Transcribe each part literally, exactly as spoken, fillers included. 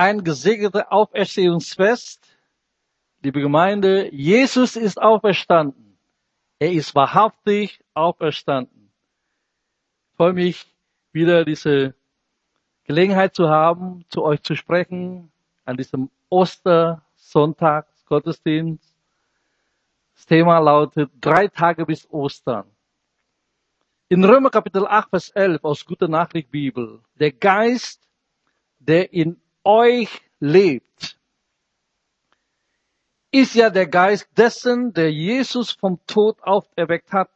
ein gesegnetes Auferstehungsfest. Liebe Gemeinde, Jesus ist auferstanden. Er ist wahrhaftig auferstanden. Ich freue mich, wieder diese Gelegenheit zu haben, zu euch zu sprechen, an diesem Ostersonntagsgottesdienst. Das Thema lautet, drei Tage bis Ostern. In Römer Kapitel acht, Vers elf aus Gute Nachricht Bibel, der Geist, der in euch lebt, ist ja der Geist dessen, der Jesus vom Tod auferweckt hat.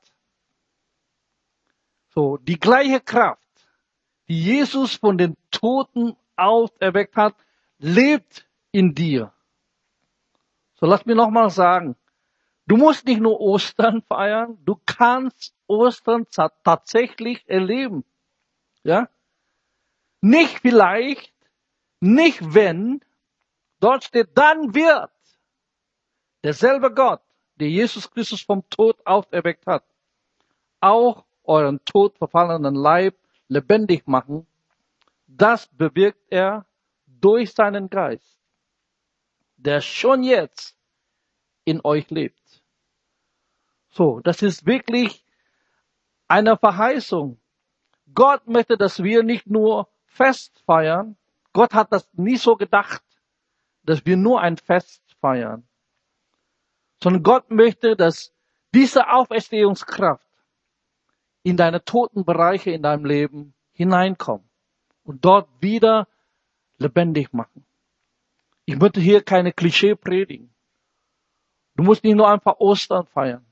So, die gleiche Kraft, die Jesus von den Toten auferweckt hat, lebt in dir. So, lass mich nochmal sagen, du musst nicht nur Ostern feiern, du kannst Ostern tatsächlich erleben. Ja? Nicht vielleicht, nicht wenn, dort steht, dann wird derselbe Gott, der Jesus Christus vom Tod auferweckt hat, auch euren tot verfallenen Leib lebendig machen. Das bewirkt er durch seinen Geist, der schon jetzt in euch lebt. So, das ist wirklich eine Verheißung. Gott möchte, dass wir nicht nur Fest feiern. Gott hat das nie so gedacht, dass wir nur ein Fest feiern. Sondern Gott möchte, dass diese Auferstehungskraft in deine toten Bereiche in deinem Leben hineinkommt und dort wieder lebendig machen. Ich möchte hier keine Klischee predigen. Du musst nicht nur einfach Ostern feiern.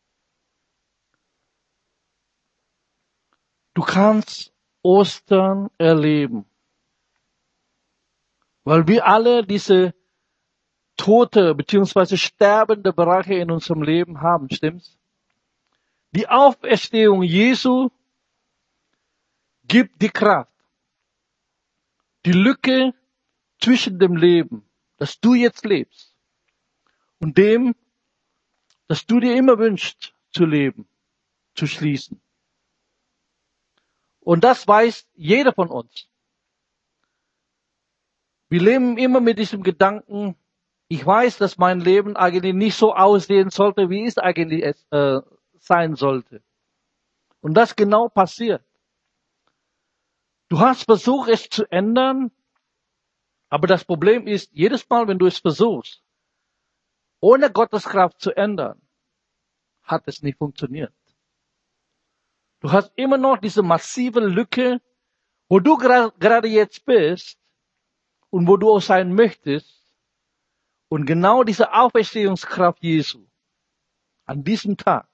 Du kannst Ostern erleben, weil wir alle diese tote bzw. sterbende Bereiche in unserem Leben haben, stimmt's? Die Auferstehung Jesu gibt die Kraft, die Lücke zwischen dem Leben, das du jetzt lebst, und dem, das du dir immer wünschst zu leben, zu schließen. Und das weiß jeder von uns. Wir leben immer mit diesem Gedanken, ich weiß, dass mein Leben eigentlich nicht so aussehen sollte, wie es eigentlich äh, sein sollte. Und das genau passiert. Du hast versucht, es zu ändern, aber das Problem ist, jedes Mal, wenn du es versuchst, ohne Gottes Kraft zu ändern, hat es nicht funktioniert. Du hast immer noch diese massive Lücke, wo du gerade jetzt bist und wo du auch sein möchtest. Und genau diese Auferstehungskraft Jesu an diesem Tag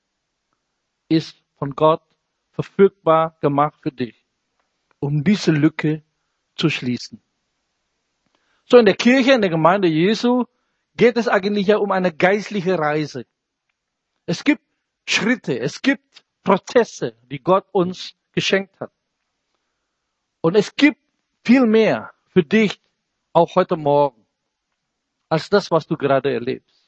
ist von Gott verfügbar gemacht für dich, um diese Lücke zu schließen. So, in der Kirche, in der Gemeinde Jesu geht es eigentlich ja um eine geistliche Reise. Es gibt Schritte, es gibt Prozesse, die Gott uns geschenkt hat. Und es gibt viel mehr für dich, auch heute Morgen, als das, was du gerade erlebst.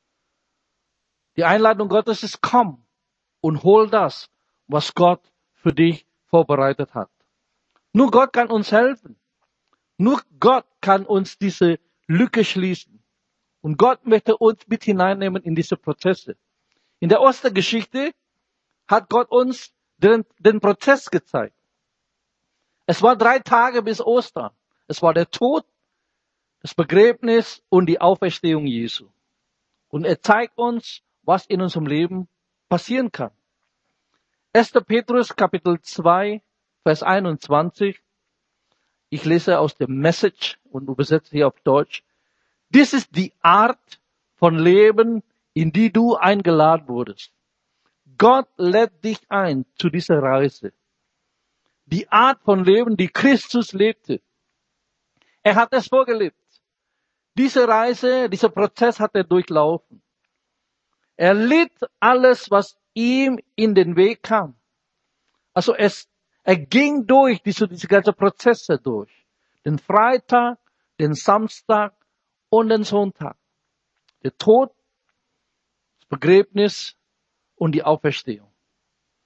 Die Einladung Gottes ist, komm und hol das, was Gott für dich vorbereitet hat. Nur Gott kann uns helfen. Nur Gott kann uns diese Lücke schließen. Und Gott möchte uns mit hineinnehmen in diese Prozesse. In der Ostergeschichte hat Gott uns den, den Prozess gezeigt. Es war drei Tage bis Ostern. Es war der Tod, das Begräbnis und die Auferstehung Jesu. Und er zeigt uns, was in unserem Leben passieren kann. erster Petrus Kapitel zwei, Vers einundzwanzig. Ich lese aus dem Message und übersetze hier auf Deutsch. Dies ist die Art von Leben, in die du eingeladen wurdest. Gott lädt dich ein zu dieser Reise. Die Art von Leben, die Christus lebte. Er hat es vorgelebt. Diese Reise, dieser Prozess hat er durchlaufen. Er litt alles, was ihm in den Weg kam. Also es, er ging durch diese, diese ganzen Prozesse durch. Den Freitag, den Samstag und den Sonntag. Der Tod, das Begräbnis und die Auferstehung.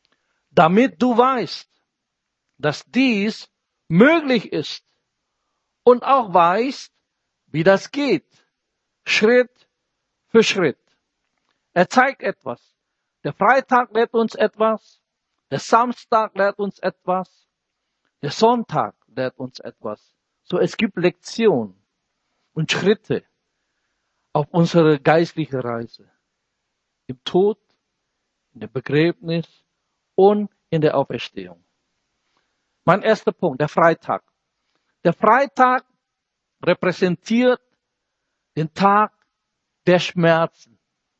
Damit du weißt, dass dies möglich ist und auch weiß, wie das geht. Schritt für Schritt. Er zeigt etwas. Der Freitag lehrt uns etwas. Der Samstag lehrt uns etwas. Der Sonntag lehrt uns etwas. So, es gibt Lektionen und Schritte auf unserer geistlichen Reise. Im Tod, in dem Begräbnis und in der Auferstehung. Mein erster Punkt, der Freitag. Der Freitag repräsentiert den Tag der Schmerzen.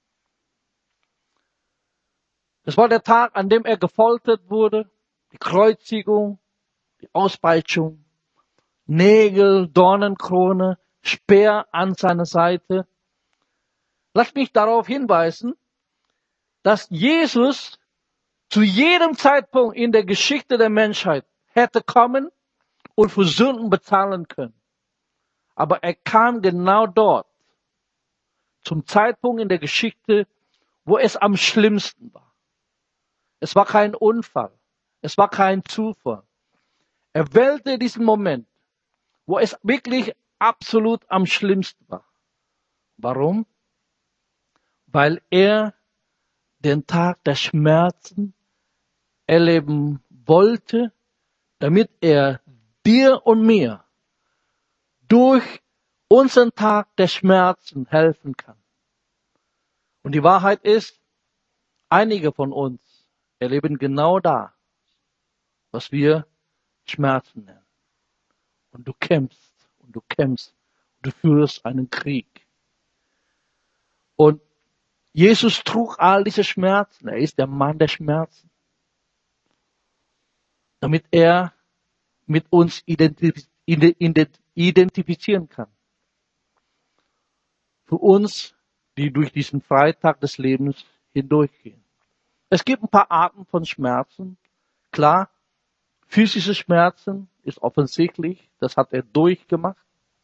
Das war der Tag, an dem er gefoltert wurde, die Kreuzigung, die Auspeitschung, Nägel, Dornenkrone, Speer an seiner Seite. Lass mich darauf hinweisen, dass Jesus zu jedem Zeitpunkt in der Geschichte der Menschheit hätte kommen und für Sünden bezahlen können. Aber er kam genau dort, zum Zeitpunkt in der Geschichte, wo es am schlimmsten war. Es war kein Unfall, es war kein Zufall. Er wählte diesen Moment, wo es wirklich absolut am schlimmsten war. Warum? Weil er den Tag der Schmerzen erleben wollte, damit er dir und mir durch unseren Tag der Schmerzen helfen kann. Und die Wahrheit ist, einige von uns erleben genau da, was wir Schmerzen nennen. Und du kämpfst und du kämpfst und du führst einen Krieg. Und Jesus trug all diese Schmerzen. Er ist der Mann der Schmerzen. Damit er mit uns identif- identifizieren kann. Für uns, die durch diesen Freitag des Lebens hindurchgehen. Es gibt ein paar Arten von Schmerzen. Klar, physische Schmerzen ist offensichtlich, das hat er durchgemacht.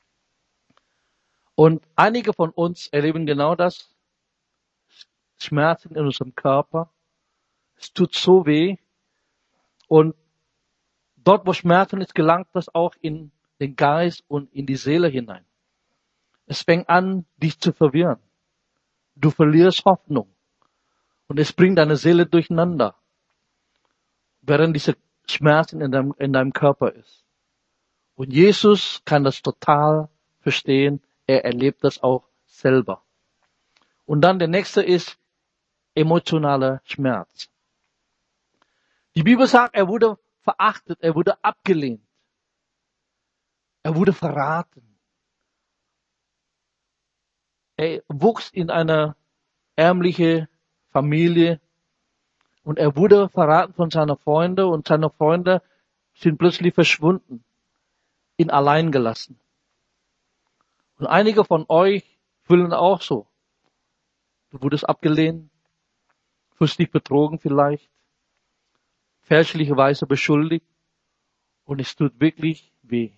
Und einige von uns erleben genau das. Schmerzen in unserem Körper. Es tut so weh. Und dort, wo Schmerzen ist, gelangt das auch in den Geist und in die Seele hinein. Es fängt an, dich zu verwirren. Du verlierst Hoffnung. Und es bringt deine Seele durcheinander. Während diese Schmerzen in deinem, in deinem Körper ist. Und Jesus kann das total verstehen. Er erlebt das auch selber. Und dann der nächste ist emotionaler Schmerz. Die Bibel sagt, er wurde verachtet, er wurde abgelehnt. Er wurde verraten. Er wuchs in einer ärmlichen Familie und er wurde verraten von seinen Freunden und seine Freunde sind plötzlich verschwunden, ihn allein gelassen. Und einige von euch fühlen auch so. Du wurdest abgelehnt, fühlst dich betrogen vielleicht, fälschlicherweise beschuldigt und es tut wirklich weh.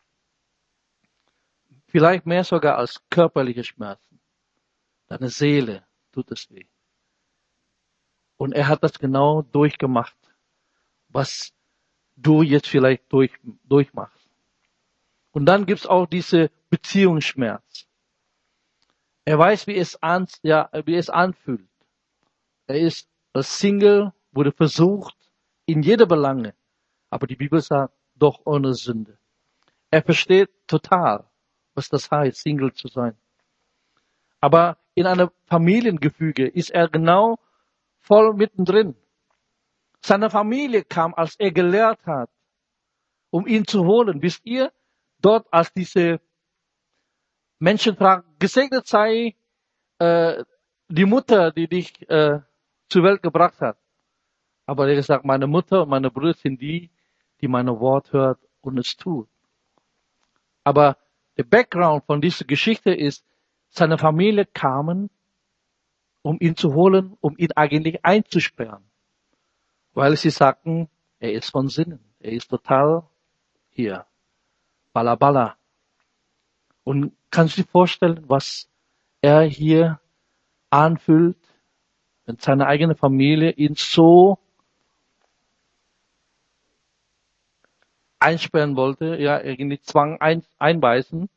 Vielleicht mehr sogar als körperliche Schmerzen. Deine Seele tut es weh. Und er hat das genau durchgemacht, was du jetzt vielleicht durch, durchmachst. Und dann gibt's auch diese Beziehungsschmerz. Er weiß, wie es, an, ja, wie es anfühlt. Er ist als Single, wurde versucht, in jeder Belange. Aber die Bibel sagt, doch ohne Sünde. Er versteht total, was das heißt, Single zu sein. Aber in einem Familiengefüge ist er genau voll mittendrin. Seine Familie kam, als er gelehrt hat, um ihn zu holen. Wisst ihr, dort als diese Menschen fragen, gesegnet sei äh, die Mutter, die dich äh, zur Welt gebracht hat. Aber er hat gesagt, meine Mutter und meine Brüder sind die, die mein Wort hört und es tut. Aber der Background von dieser Geschichte ist, seine Familie kamen, um ihn zu holen, um ihn eigentlich einzusperren. Weil sie sagten, er ist von Sinnen. Er ist total hier. Balla balla. Und kannst du dir vorstellen, was er hier anfühlt, wenn seine eigene Familie ihn so einsperren wollte, ja, irgendwie Zwang ein, einbeißen.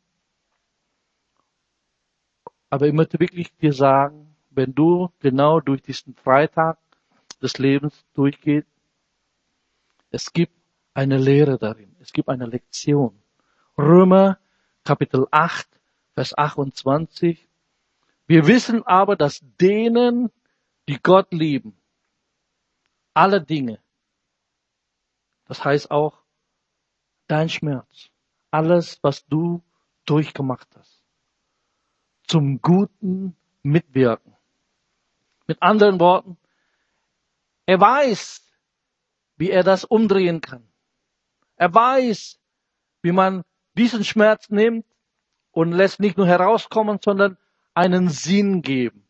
Aber ich möchte wirklich dir sagen, wenn du genau durch diesen Freitag des Lebens durchgehst, es gibt eine Lehre darin, es gibt eine Lektion. Römer Kapitel acht, Vers achtundzwanzig. Wir wissen aber, dass denen, die Gott lieben, alle Dinge, das heißt auch dein Schmerz, alles, was du durchgemacht hast, zum Guten mitwirken. Mit anderen Worten, er weiß, wie er das umdrehen kann. Er weiß, wie man diesen Schmerz nimmt und lässt nicht nur herauskommen, sondern einen Sinn geben.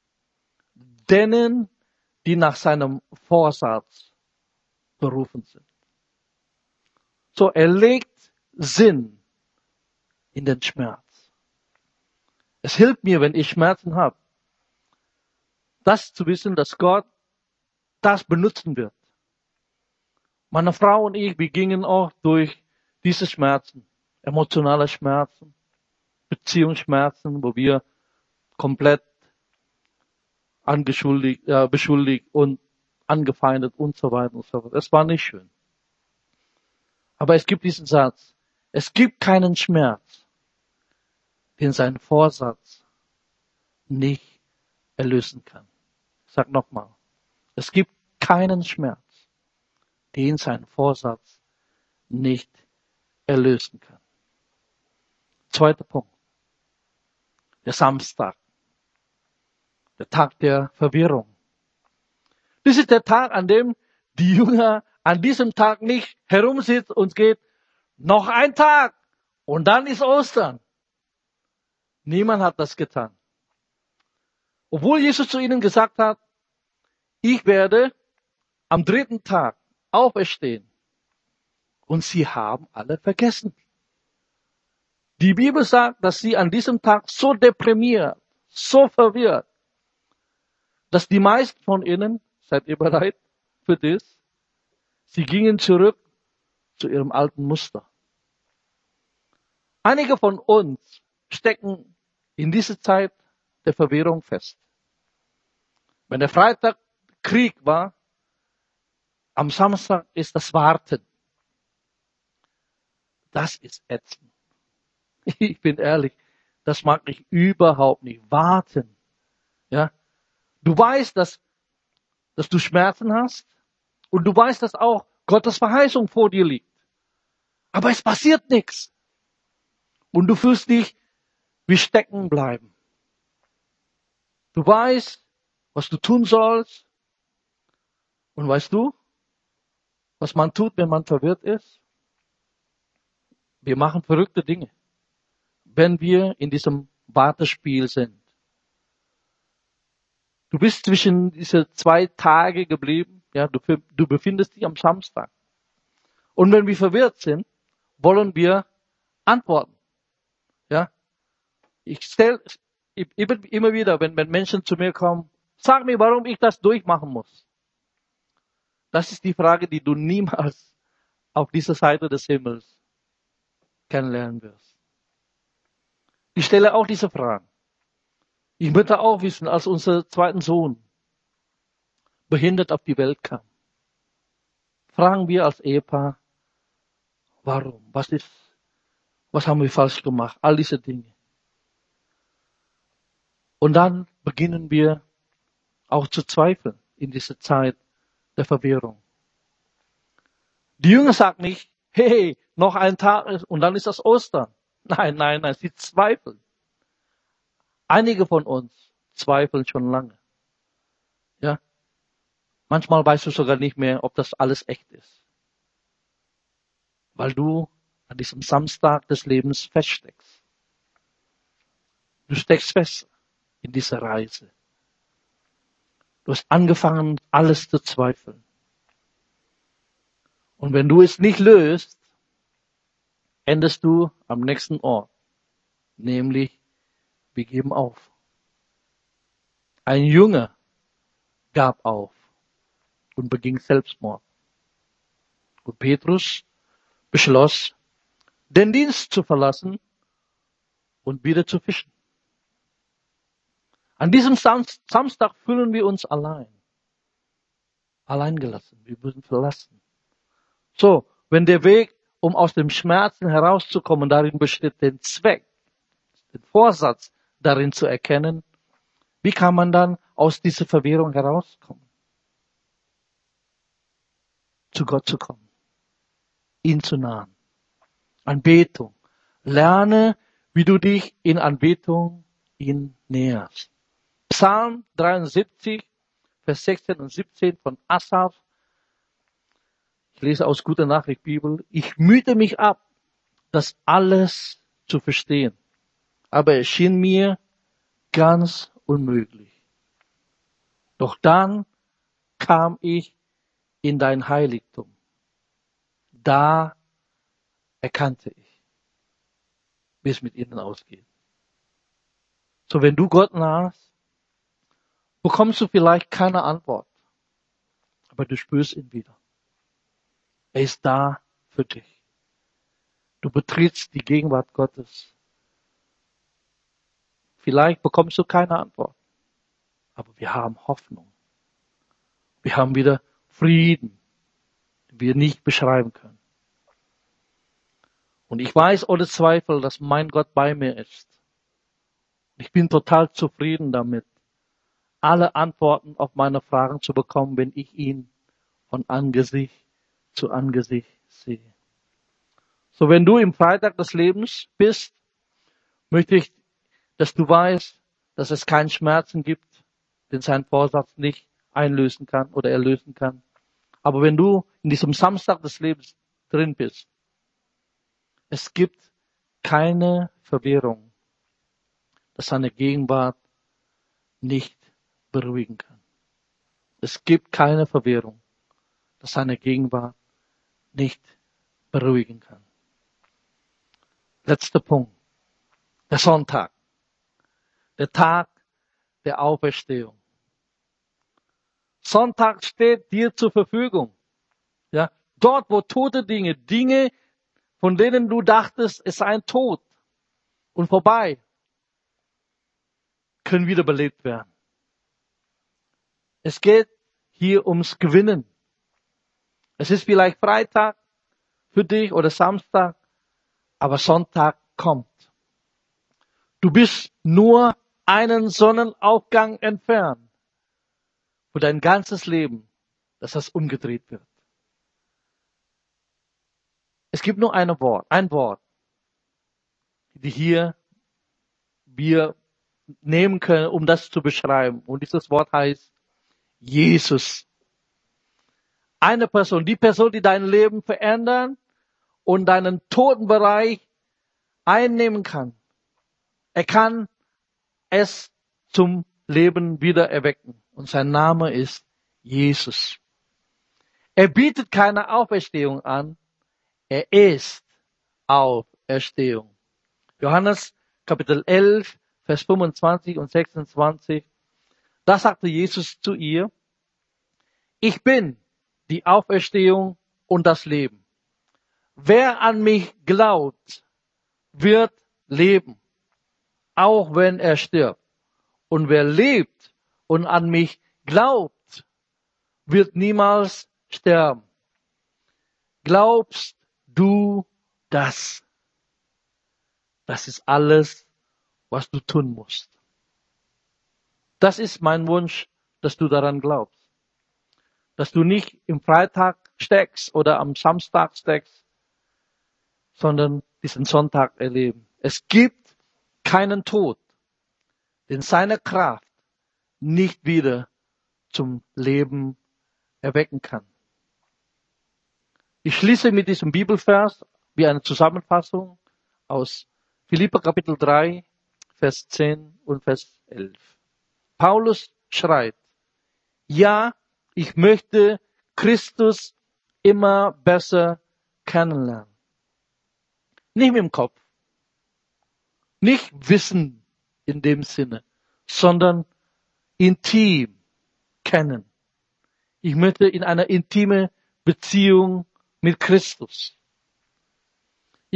Denen, die nach seinem Vorsatz berufen sind. So, er legt Sinn in den Schmerz. Es hilft mir, wenn ich Schmerzen habe, das zu wissen, dass Gott das benutzen wird. Meine Frau und ich, wir gingen auch durch diese Schmerzen, emotionale Schmerzen, Beziehungsschmerzen, wo wir komplett angeschuldigt, äh, beschuldigt und angefeindet und so weiter und so fort. Es war nicht schön. Aber es gibt diesen Satz, es gibt keinen Schmerz, den sein Vorsatz nicht erlösen kann. Ich sag nochmal, es gibt keinen Schmerz, den sein Vorsatz nicht erlösen kann. Zweiter Punkt. Der Samstag. Der Tag der Verwirrung. Das ist der Tag, an dem die Jünger an diesem Tag nicht herumsitzen und geht, noch ein Tag und dann ist Ostern. Niemand hat das getan. Obwohl Jesus zu ihnen gesagt hat, ich werde am dritten Tag auferstehen. Und sie haben alle vergessen. Die Bibel sagt, dass sie an diesem Tag so deprimiert, so verwirrt, dass die meisten von ihnen, seid ihr bereit für das? Sie gingen zurück zu ihrem alten Muster. Einige von uns stecken in dieser Zeit der Verwirrung fest. Wenn der Freitag Krieg war, am Samstag ist das Warten. Das ist ätzend. Ich bin ehrlich, das mag ich überhaupt nicht. Warten. Ja? Du weißt, dass, dass du Schmerzen hast und du weißt, dass auch Gottes Verheißung vor dir liegt. Aber es passiert nichts. Und du fühlst dich wie stecken bleiben. Du weißt, was du tun sollst. Und weißt du, was man tut, wenn man verwirrt ist? Wir machen verrückte Dinge, wenn wir in diesem Wartespiel sind. Du bist zwischen diese zwei Tage geblieben. Ja, du, du befindest dich am Samstag. Und wenn wir verwirrt sind, wollen wir antworten. Ja, ich stelle immer wieder, wenn, wenn Menschen zu mir kommen, sag mir, warum ich das durchmachen muss. Das ist die Frage, die du niemals auf dieser Seite des Himmels kennenlernen wirst. Ich stelle auch diese Fragen. Ich möchte auch wissen, als unser zweiter Sohn behindert auf die Welt kam, fragen wir als Ehepaar, warum? Was ist, was haben wir falsch gemacht? All diese Dinge. Und dann beginnen wir auch zu zweifeln in dieser Zeit der Verwirrung. Die Jünger sagen nicht, hey, noch ein Tag und dann ist das Ostern. Nein, nein, nein, sie zweifeln. Einige von uns zweifeln schon lange. Ja? Manchmal weißt du sogar nicht mehr, ob das alles echt ist. Weil du an diesem Samstag des Lebens feststeckst. Du steckst fest in dieser Reise. Du hast angefangen, alles zu zweifeln. Und wenn du es nicht löst, endest du am nächsten Ort. Nämlich, wir geben auf. Ein Junge gab auf und beging Selbstmord. Und Petrus beschloss, den Dienst zu verlassen und wieder zu fischen. An diesem Sam- Samstag fühlen wir uns allein. Allein gelassen. Wir wurden verlassen. So, wenn der Weg, um aus dem Schmerzen herauszukommen, darin besteht, den Zweck, den Vorsatz darin zu erkennen, wie kann man dann aus dieser Verwirrung herauskommen? Zu Gott zu kommen. Ihn zu nahen. Anbetung. Lerne, wie du dich in Anbetung ihn näherst. Psalm dreiundsiebzig, Vers sechzehn und siebzehn von Asaf. Ich lese aus Guter Nachricht Bibel. Ich mühte mich ab, das alles zu verstehen. Aber es schien mir ganz unmöglich. Doch dann kam ich in dein Heiligtum. Da erkannte ich, wie es mit ihnen ausgeht. So, wenn du Gott nahst, bekommst du vielleicht keine Antwort. Aber du spürst ihn wieder. Er ist da für dich. Du betrittst die Gegenwart Gottes. Vielleicht bekommst du keine Antwort. Aber wir haben Hoffnung. Wir haben wieder Frieden, den wir nicht beschreiben können. Und ich weiß ohne Zweifel, dass mein Gott bei mir ist. Ich bin total zufrieden damit, alle Antworten auf meine Fragen zu bekommen, wenn ich ihn von Angesicht zu Angesicht sehe. So, wenn du im Freitag des Lebens bist, möchte ich, dass du weißt, dass es keinen Schmerzen gibt, den sein Vorsatz nicht einlösen kann oder erlösen kann. Aber wenn du in diesem Samstag des Lebens drin bist, es gibt keine Verwirrung, dass seine Gegenwart nicht beruhigen kann. Es gibt keine Verwirrung, dass seine Gegenwart nicht beruhigen kann. Letzter Punkt. Der Sonntag. Der Tag der Auferstehung. Sonntag steht dir zur Verfügung. Ja, dort, wo tote Dinge, Dinge, von denen du dachtest, es sei ein Tod und vorbei, können wiederbelebt werden. Es geht hier ums Gewinnen. Es ist vielleicht Freitag für dich oder Samstag, aber Sonntag kommt. Du bist nur einen Sonnenaufgang entfernt für dein ganzes Leben, dass das umgedreht wird. Es gibt nur ein Wort, ein Wort, die hier wir nehmen können, um das zu beschreiben. Und dieses Wort heißt Jesus. Eine Person, die Person, die dein Leben verändern und deinen Totenbereich einnehmen kann. Er kann es zum Leben wieder erwecken. Und sein Name ist Jesus. Er bietet keine Auferstehung an. Er ist Auferstehung. Johannes Kapitel elf, Vers fünfundzwanzig und sechsundzwanzig. Da sagte Jesus zu ihr, ich bin die Auferstehung und das Leben. Wer an mich glaubt, wird leben, auch wenn er stirbt. Und wer lebt und an mich glaubt, wird niemals sterben. Glaubst du das? Das ist alles, was du tun musst. Das ist mein Wunsch, dass du daran glaubst. Dass du nicht im Freitag steckst oder am Samstag steckst, sondern diesen Sonntag erleben. Es gibt keinen Tod, den seine Kraft nicht wieder zum Leben erwecken kann. Ich schließe mit diesem Bibelvers wie eine Zusammenfassung aus Philipper Kapitel drei, Vers zehn und Vers elf. Paulus schreibt, ja, ich möchte Christus immer besser kennenlernen. Nicht mit dem Kopf, nicht Wissen in dem Sinne, sondern intim kennen. Ich möchte in einer intimen Beziehung mit Christus.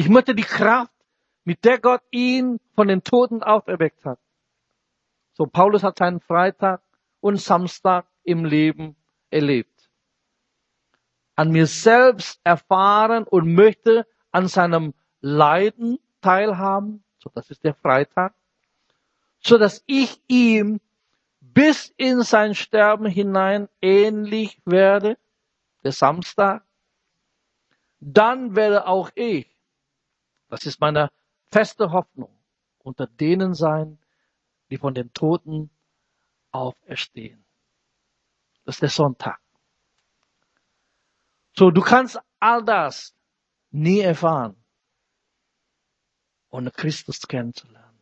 Ich möchte die Kraft, mit der Gott ihn von den Toten auferweckt hat. So, Paulus hat seinen Freitag und Samstag im Leben erlebt. An mir selbst erfahren und möchte an seinem Leiden teilhaben. So, das ist der Freitag. So dass ich ihm bis in sein Sterben hinein ähnlich werde. Der Samstag. Dann werde auch ich, das ist meine feste Hoffnung, unter denen sein, die von den Toten auferstehen. Das ist der Sonntag. So, du kannst all das nie erfahren, ohne Christus kennenzulernen.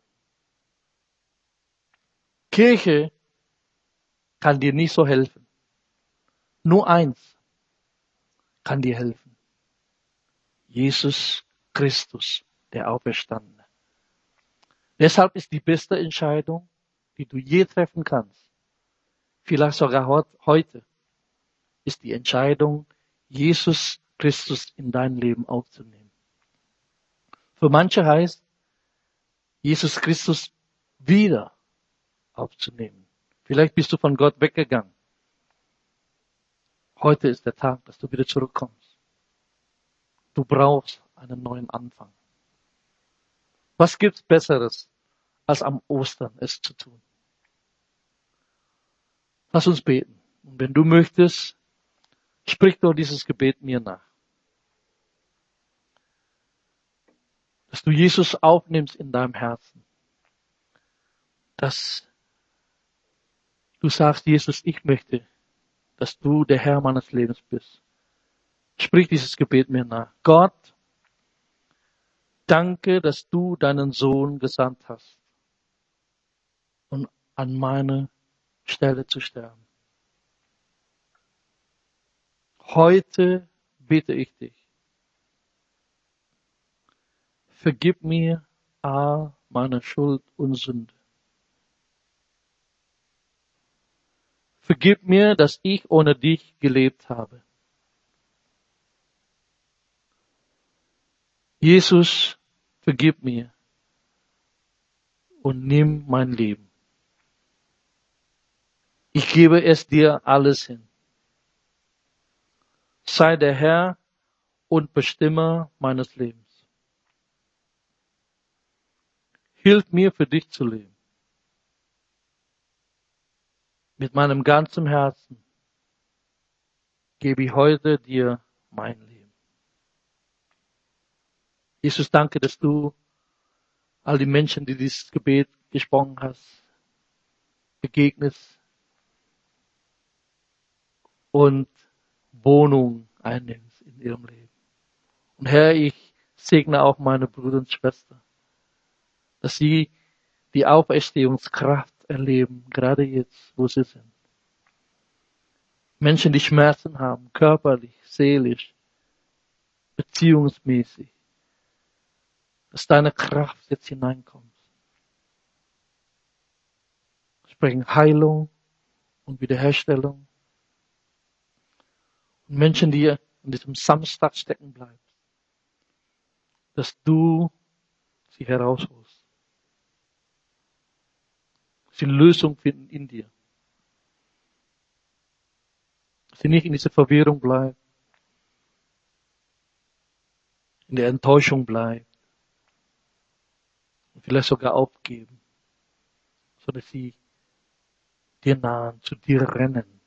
Kirche kann dir nicht so helfen. Nur eins kann dir helfen. Jesus Christus, der Auferstandene. Deshalb ist die beste Entscheidung, die du je treffen kannst, vielleicht sogar heute, ist die Entscheidung, Jesus Christus in dein Leben aufzunehmen. Für manche heißt, Jesus Christus wieder aufzunehmen. Vielleicht bist du von Gott weggegangen. Heute ist der Tag, dass du wieder zurückkommst. Du brauchst einen neuen Anfang. Was gibt's Besseres, als am Ostern es zu tun? Lass uns beten. Und wenn du möchtest, sprich doch dieses Gebet mir nach. Dass du Jesus aufnimmst in deinem Herzen. Dass du sagst, Jesus, ich möchte, dass du der Herr meines Lebens bist. Sprich dieses Gebet mir nach. Gott, danke, dass du deinen Sohn gesandt hast, um an meine Stelle zu sterben. Heute bitte ich dich, vergib mir all meine Schuld und Sünde. Vergib mir, dass ich ohne dich gelebt habe. Jesus, vergib mir und nimm mein Leben. Ich gebe es dir alles hin. Sei der Herr und Bestimmer meines Lebens. Hilf mir, für dich zu leben. Mit meinem ganzen Herzen gebe ich heute dir mein Leben. Jesus, danke, dass du all die Menschen, die dieses Gebet gesprochen hast, begegnest und Wohnung einnimmst in ihrem Leben. Und Herr, ich segne auch meine Brüder und Schwestern, dass sie die Auferstehungskraft erleben, gerade jetzt, wo sie sind. Menschen, die Schmerzen haben, körperlich, seelisch, beziehungsmäßig, dass deine Kraft jetzt hineinkommt. Sprechen Heilung und Wiederherstellung. Und Menschen, die in diesem Samstag stecken bleiben, dass du sie herausholst. Sie Lösung finden in dir. Dass sie nicht in dieser Verwirrung bleibt, in der Enttäuschung bleibt und vielleicht sogar aufgeben, sondern sie dir nahen, zu dir rennen,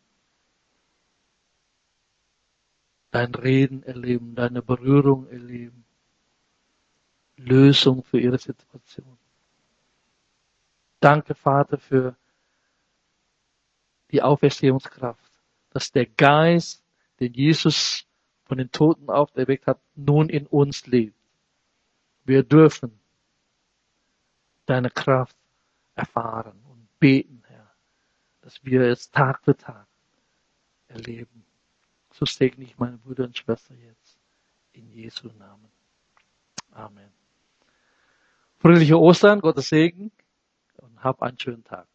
dein Reden erleben, deine Berührung erleben, Lösung für ihre Situation. Danke, Vater, für die Auferstehungskraft, dass der Geist, den Jesus von den Toten auferweckt hat, nun in uns lebt. Wir dürfen deine Kraft erfahren und beten, Herr, dass wir es Tag für Tag erleben. So segne ich meine Brüder und Schwestern jetzt in Jesu Namen. Amen. Fröhliche Ostern, Gottes Segen und hab einen schönen Tag.